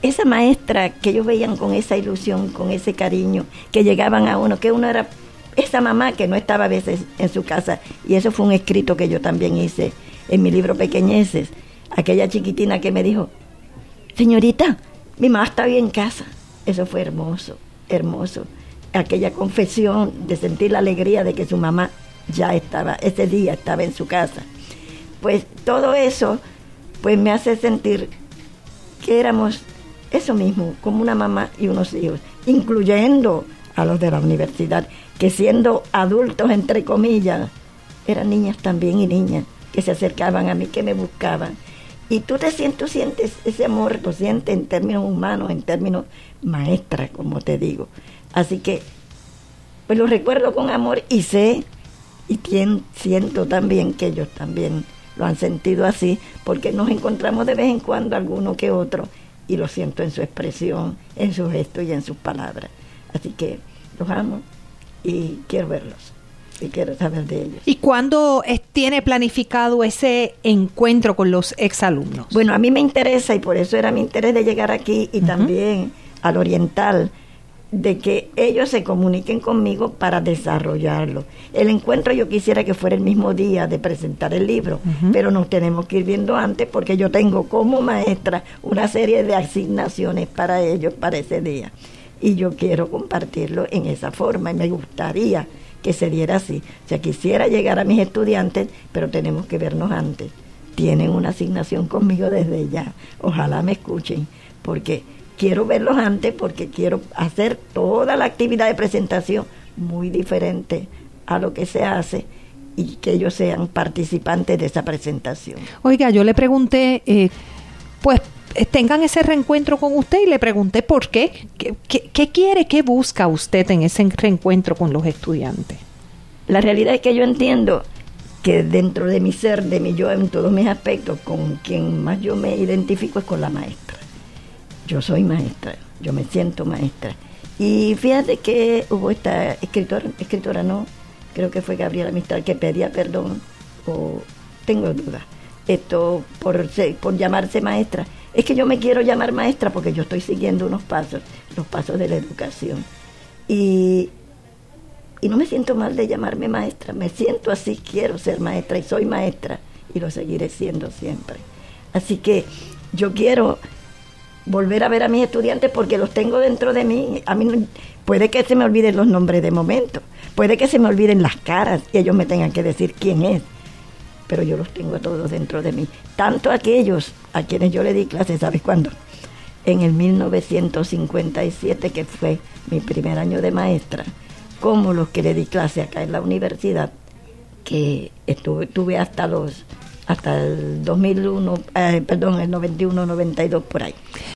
esa maestra que ellos veían con esa ilusión, con ese cariño, que llegaban a uno, que uno era esa mamá que no estaba a veces en su casa. Y eso fue un escrito que yo también hice en mi libro Pequeñeces. Aquella chiquitina que me dijo, señorita, mi mamá está bien en casa. Eso fue hermoso, hermoso. Aquella confesión de sentir la alegría de que su mamá ya estaba, ese día estaba en su casa. Pues todo eso, pues me hace sentir que éramos eso mismo, como una mamá y unos hijos, incluyendo a los de la universidad, que siendo adultos, entre comillas, eran niñas también y niñas que se acercaban a mí, que me buscaban. Y tú sientes ese amor, lo sientes en términos humanos, en términos maestra, como te digo. Así que, pues lo recuerdo con amor y sé, y siento también que ellos también lo han sentido así, porque nos encontramos de vez en cuando alguno que otro, y lo siento en su expresión, en sus gestos y en sus palabras. Así que los amo y quiero verlos y quiero saber de ellos. ¿Y cuándo tiene planificado ese encuentro con los exalumnos? Bueno, a mí me interesa, y por eso era mi interés de llegar aquí y también al Oriental, de que ellos se comuniquen conmigo para desarrollarlo. El encuentro yo quisiera que fuera el mismo día de presentar el libro, pero nos tenemos que ir viendo antes, porque yo tengo como maestra una serie de asignaciones para ellos para ese día. Y yo quiero compartirlo en esa forma, y me gustaría que se diera así. O sea, quisiera llegar a mis estudiantes, pero tenemos que vernos antes. Tienen una asignación conmigo desde ya. Ojalá me escuchen, porque quiero verlos antes, porque quiero hacer toda la actividad de presentación muy diferente a lo que se hace, y que ellos sean participantes de esa presentación. Oiga, yo le pregunté, pues tengan ese reencuentro con usted, y le pregunté por qué. ¿Qué quiere, qué busca usted en ese reencuentro con los estudiantes? La realidad es que yo entiendo que dentro de mi ser, de mi yo, en todos mis aspectos, con quien más yo me identifico es con la maestra. Yo soy maestra, yo me siento maestra. Y fíjate que hubo esta escritora no, creo que fue Gabriela Mistral, que pedía perdón, o tengo dudas, por llamarse maestra. Es que yo me quiero llamar maestra porque yo estoy siguiendo unos pasos, los pasos de la educación. Y no me siento mal de llamarme maestra, me siento así, quiero ser maestra y soy maestra y lo seguiré siendo siempre. Así que yo quiero volver a ver a mis estudiantes porque los tengo dentro de mí. A mí puede que se me olviden los nombres de momento, puede que se me olviden las caras y ellos me tengan que decir quién es, pero yo los tengo todos dentro de mí. Tanto aquellos a quienes yo le di clases, ¿sabes cuándo? En el 1957, que fue mi primer año de maestra, como los que le di clase acá en la universidad, que estuve hasta el 2001, el 91, 92, por ahí.